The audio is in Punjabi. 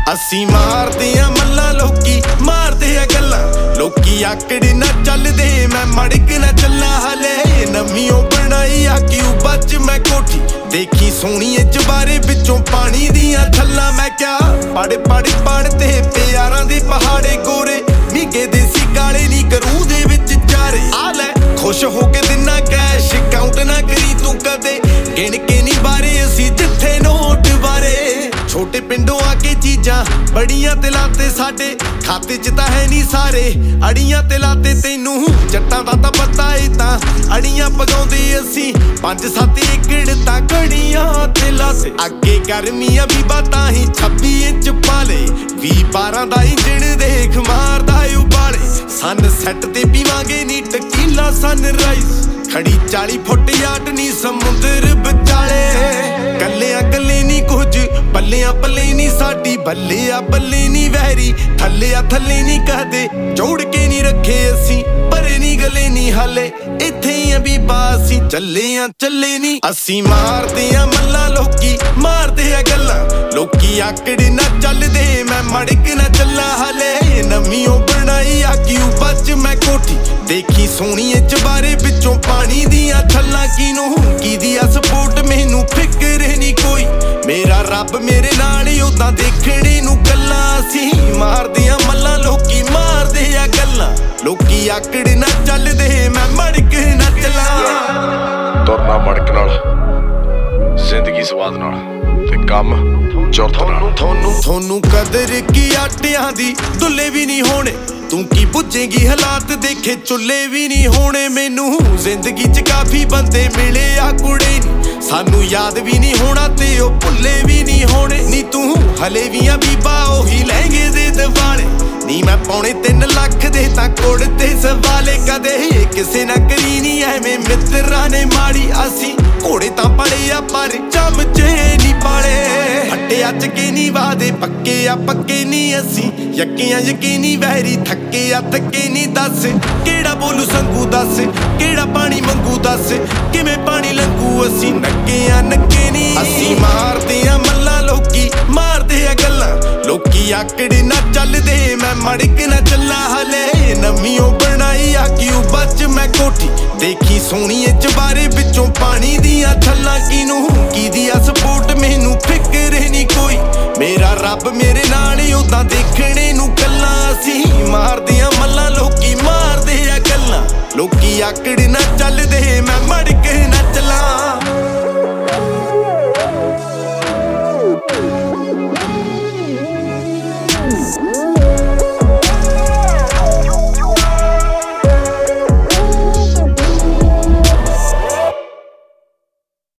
ਅਸੀਂ ਮਾਰਦੇ ਆ ਮੱਲਾਂ, ਲੋਕੀ ਮਾਰਦੇ ਆ ਗੱਲਾਂ। ਲੋਕੀ ਆਕੜੇ ਨਾ ਚੱਲਦੇ, ਮੈਂ ਮੜਕ ਨਾ ਚੱਲਾਂ। ਹਲੇ ਨਵੀਂ ਓ ਬਣਾਈ ਆ ਕਿਊਬਾ ਚ ਮੈਂ ਕੋਠੀ, ਦੇਖੀ ਸੋਹਣੀਏ ਚਬਾਰੇ ਵਿੱਚੋਂ ਪਾਣੀ ਦੀਆਂ ਛੱਲਾਂ। ਮੈਂ ਕਿਹਾ ਪੜ ਤੇ ਪਿਆਰਾਂ ਦੇ ਪਹਾੜੇ ਗੋਰੇ, ਨਿੱਗੇ ਦੇਸੀ ਕਾਲੇ ਨੀ ਕਰੂ ਦੇ ਵਿੱਚ ਚਾਰੇ। ਆ ਲੈ ਖੁਸ਼ ਹੋ ਕੇ ਦਿਨਾ ਕੈਸ਼, ਕਾਊਂਟ ਨਾ ਕਰੀ ਤੂੰ ਕਦੇ, ਗਿਣ ਕੇ ਨੀ ਬਾਰੇ ਅਸੀਂ ਜਿੱਥੇ ਨੋਟ ਬਾਰੇ। ਛੋਟੇ ਪਿੰਡੋਂ ਆ ਕੇ ਚੀਜ਼ਾਂ ਬੜੀਆਂ ਤੇ ਲਾਤੇ, ਸਾਡੇ ਖਾਤੇ ਚ ਤਾਂ ਹੈ ਨੀ ਸਾਰੇ ਅੜੀਆਂ ਤੇ ਲਾਤੇ। ਤੈਨੂੰ ਜੱਟਾਂ ਦਾ ਤਾਂ ਪਤਾ ਏ, ਤਾਂ ਅੜੀਆਂ ਪਗਾਉਂਦੇ ਅਸੀਂ 5-7 ਏਕੜ ਤਾਂ ਕੜੀਆਂ ਤੇ ਲਾਤੇ। ਅੱਗੇ ਗਰਮੀਆਂ ਵੀ ਬਾਤਾਂ ਹੀ 26 ਇੰਚ ਪਾਲੇ, 20-12 ਦਾ ਇੰਜਣ ਦੇਖ ਮਾਰਦਾ ਉਬਾਲੇ। ਸਨ ਸੈੱਟ ਤੇ ਪੀਵਾਂਗੇ ਨੀ ਟਕੀਲਾ ਸਨਰਾਈਜ਼, ਖੜੀ 40 ਫੁੱਟ ਯਾਟ ਨੀ ਸਮੁੰਦਰ ਵਿਚਾਲੇ। ਕੱਲਿਆਂ ਕੱਲੇ ਨੀ ਕੁਝ ਬੱਲਿਆਂ ਪੱਲੇ ਨੀ ਸਾਡੀ, ਬੱਲੇ ਆ ਬੱਲੇ ਨੀ ਵਹਿਰੀ, ਥੱਲੇ ਆ ਥੱਲੇ ਨੀ ਕਹਦੇ। ਜੋੜ ਕੇ ਨੀ ਰੱਖੇ ਅਸੀਂ ਪਰੇ ਨੀ ਗਲੇ ਨੀ ਹਾਲੇ, ਇੱਥੇ ਹੀ ਆ ਬੀਬਾ ਅਸੀਂ ਚੱਲੇ ਨੀ। ਅਸੀਂ ਮਾਰਦੇ ਆ ਮੱਲਾਂ, ਲੋਕੀ ਮਾਰਦੇ ਆ ਗੱਲਾਂ। ਲੋਕੀ ਆਕੜੇ ਨਾ ਚੱਲਦੇ, ਮੈਂ ਮੜਕ ਨਾ ਚੱਲਾਂ। ਹਲੇ ਨਵੀਂ ਓ ਬਣਾਈ ਆ ਕਿਊਬਾ ਚ ਮੈਂ ਕੋਠੀ, ਦੇਖੀ ਸੋਹਣੀਏ ਚਬਾਰੇ ਵਿੱਚੋਂ ਪਾਣੀ ਦੀਆਂ ਛੱਲਾਂ। ਕਿਹਦੀ ਆ ਸਪੋਰਟ ਮੈਨੂੰ ਫਿਕਰ ਨੀ ਕੋਈ, ਮੇਰਾ ਰੱਬ ਮੇਰੇ ਨਾਲ ਉਦਾਂ ਦੇਖਣੇ ਨੂੰ ਗੱਲਾਂ। ਅਸੀਂ ਮਾਰਦੇ ਆ ਮੱਲਾਂ, ਲੋਕੀ ਮਾਰਦੇ ਆ ਗੱਲਾਂ। ਲੋਕੀ ਆਕੜ ਨਾ ਚੱਲਦੇ, ਮੈਂ ਮੜਕ ਨਾ ਚੱਲਾਂ। ਤੁਰਨਾ ਮੜਕ ਨਾਲ, ਜ਼ਿੰਦਗੀ ਸਵਾਦ ਨਾਲ, ਤੇ ਕੰਮ ਜੁਰਤ ਨਾਲ। ਤੁਹਾਨੂੰ ਕਦਰ ਕੀ ਆਟਿਆਂ ਦੀ ਦੁੱਲੇ ਵੀ ਨਹੀਂ ਹੋਣੇ, ਤੂੰ ਕੀ ਪੁੱਛੇਗੀ ਹਾਲਾਤ ਦੇਖੇ ਚੁੱਲੇ ਵੀ ਨਹੀਂ ਹੋਣੇ। ਮੈਨੂੰ ਜ਼ਿੰਦਗੀ ਚ ਕਾਫੀ ਬੰਦੇ ਮਿਲੇ ਆ ਕੁੜੇ ਨੀ, ਸਾਨੂੰ ਯਾਦ ਵੀ ਨਹੀਂ ਹੋਣਾ ਤੇ ਉਹ ਭੁੱਲੇ ਵੀ ਨਹੀਂ ਹੋਣੇ। ਨੀ ਤੂੰ ਹਲੇ ਵੀ ਆ ਬੀਬਾ ਉਹੀ ਲਹਿੰਗੇ ਦੇ ਦਿਵਾਲੇ, ਨੀ ਮੈਂ ਪੌਣੇ 3 ਲੱਖ ਦੇ ਤਾਂ ਕੋੜ ਤੇ ਸਵਾਲੇ। ਕਦੇ ਕਿਸੇ ਨਾ ਕਰੀ ਨੀ ਐਵੇਂ ਮਿੱਤਰਾਂ ਨੇ ਮਾੜੀ, ਅਸੀਂ ਘੋੜੇ ਤਾਂ ਪੜੇ ਆ ਪਰ ਚਮਚੇ ਨੀ ਪਾਲੇ। ਫੱਟਿਆ ਚੱਕੇ ਨੀ ਵਾਦੇ ਪੱਕੇ ਆ ਪੱਕੇ ਨੀ ਅਸੀਂ, ਯਕੀਆਂ ਯਕੀਨੀ ਵਹਿਰੀ ਥੱਕੇ ਆ ਥੱਕੇ ਨੀ। ਦੱਸ ਕਿਹੜਾ ਬੋਲੂ ਸੰਗੂ, ਦੱਸ ਕਿਹੜਾ ਪਾਣੀ ਮੰਗੂ, ਦੱਸ ਕਿਵੇਂ ਪਾਣੀ ਲੰਘੂ। ਅਸੀਂ ਨੱਕੇ ਆ ਨੱਕੇ ਨੀ। ਅਸੀਂ ਮਾਰਦੇ ਆ ਮੱਲਾਂ, ਲੋਕੀ ਮਾਰਦੇ ਆ ਗੱਲਾਂ। ਲੋਕੀ ਆਕੜੇ ਨਾ ਚੱਲਦੇ, ਮੈਂ ਮੜਕ ਨਾ ਚੱਲਾਂ। ਹਲੇ ਨਵੀਂ ਓ ਬਣਾਈ ਆ ਕਿਊਬਾ ਚ ਮੈਂ ਕੋਠੀ, ਦੇਖੀ ਸੋਹਣੀਏ ਚਬਾਰੇ ਵਿੱਚੋਂ ਪਾਣੀ ਦੀਆਂ ਛੱਲਾਂ। ਕਿਹਦੀ ਆ ਸਪੋਰਟ ਮੈਨੂੰ ਫਿਕਰ ਨੀ ਕੋਈ, ਮੇਰਾ ਰੱਬ ਮੇਰੇ ਨਾਲ ਉਦਾਂ ਦੇਖਣੇ ਨੂੰ ਗੱਲਾਂ। ਅਸੀਂ ਮਾਰਦੇ ਆ ਮੱਲਾਂ, ਲੋਕੀ ਮਾਰਦੇ ਆ ਗੱਲਾਂ। ਲੋਕੀ ਆਕੜ ਨਾ ਚੱਲਦੇ, ਮੈਂ ਮੜਕ ਨਾ ਚੱਲਾਂ।